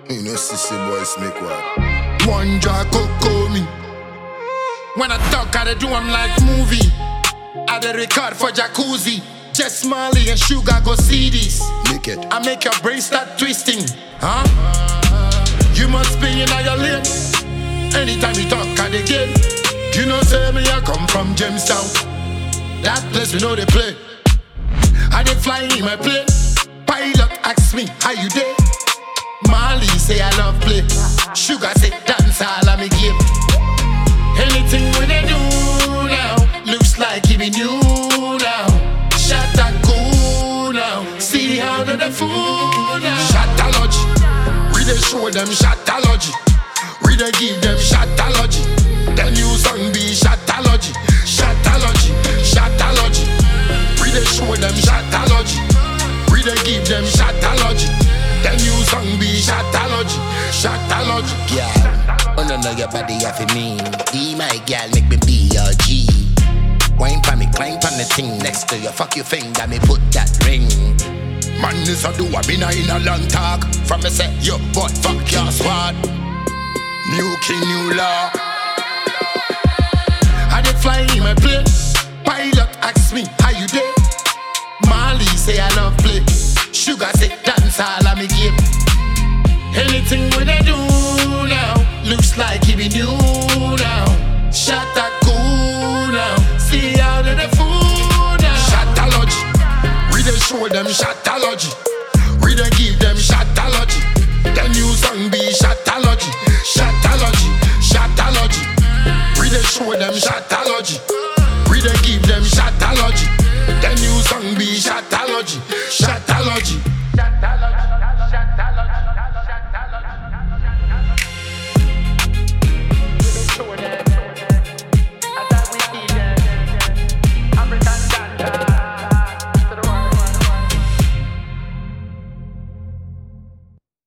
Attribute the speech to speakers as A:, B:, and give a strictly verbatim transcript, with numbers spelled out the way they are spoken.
A: You know, sissy boys make what?
B: One jar cocoa me. When I talk, I do I'm like movie. I the record for jacuzzi. Just Marley and Sugar go see this.
A: Make it.
B: I make your brain start twisting. Huh? You must be in your lane. Anytime you talk, I dey get. You know, say me, I come from Jamestown. That place we know they play. I dey fly in my plane. Pilot ask me, how you dey? Marley say I love play. Sugar say dance all of me game. Anything we they do now looks like it be new now. Shot that cool now. See how they the fool now. Shotology. We dey show them shotology. We dey give them shotology. The new song be shotology. Shotology. Shotology. We dey show them shotology. We dey give them shotology. The new song be shotology. Shotology.
C: Girl, oh no no your body off of me. Be my girl, make me be your G. Wine for me, climb on the thing next to you. Fuck your finger, me put that ring.
B: Man, this a do a been in a long talk. From me say, yo, boy, fuck your squad. New king, new law. I dey fly in my plane. Pilot ask me, how you dey? Marley say I love play.